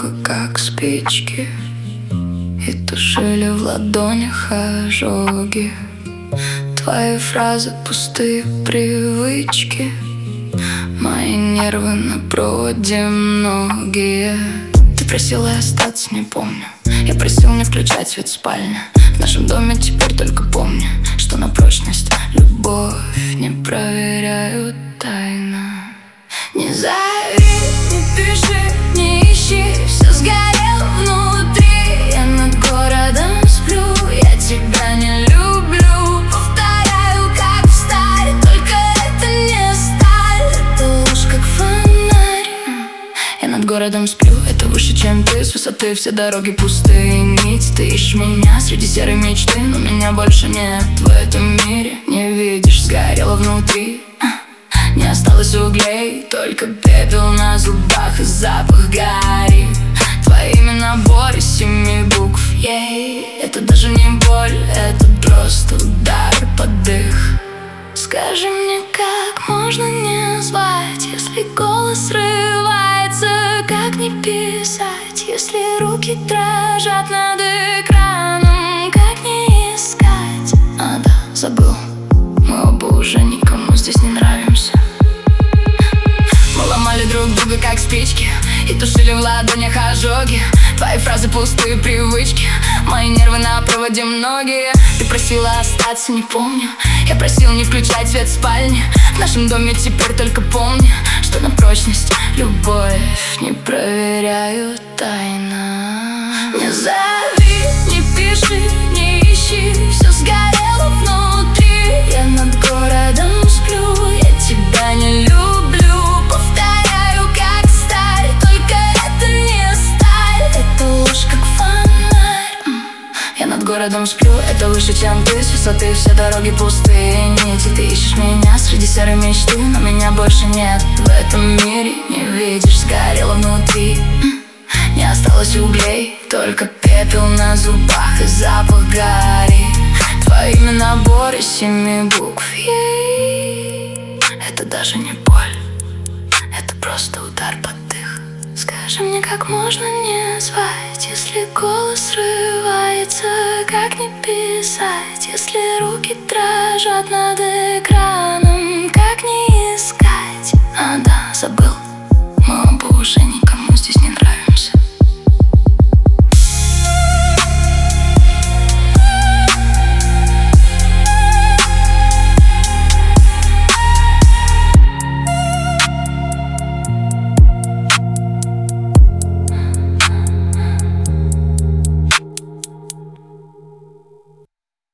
долго, как спички, и тушили в ладонях ожоги. Твои фразы пустые привычки, мои нервы на проводе многие. Ты просила остаться, не помню. Я просил не включать свет в спальне. В нашем доме теперь только помню, что на прочность любовь не проверяют тайно. Не зови, не пиши, не ищи, все сгорело внутри. Я над городом сплю, я тебя не люблю. Повторяю, как в старе, только это не сталь. Это ложь, как фонарь. Я над городом сплю, это выше, чем ты. С высоты все дороги пустые нити. Ты ищешь меня среди серой мечты, но меня больше нет в этом мире. Не видишь, сгорело внутри. Не осталось углей, только пепел на зубах и запах гари. Твои имена набор из 7 букв, ей. Это даже не боль, это просто удар под дых. Скажи мне, как можно не звать, если голос срывается? Как не писать, если руки дрожат над экраном? Как не искать? А, да, забыл, мы оба уже никому здесь не нравимся. Мы ломали друг друга, как спички, и тушили в ладонях ожоги. Твои фразы пустые привычки, мои нервы на проводе многие. Ты просила остаться, не помню. Я просил не включать свет в спальне. В нашем доме теперь только помню, что на прочность любовь не проверяют тайно. Не зови, не пиши, не ищи, все сгорело внутри. Я над городом сплю, я тебя не люблю. Повторяю, как сталь, только это не сталь. Это ложь, как фонарь. Я над городом сплю, это выше, чем ты. С высоты все дороги пустые нити. Ты ищешь меня среди серой мечты, но меня больше нет в этом мире. Не видишь, сгорело внутри. Не осталось углей, только пепел на зубах и запах гари. Твои имена набор из 7 букв, ей. Это даже не боль, это просто удар под дых. Скажи мне, как можно не звать, если голос срывается? Как не писать, если руки дрожат над экраном? Как не искать? А, да, забыл.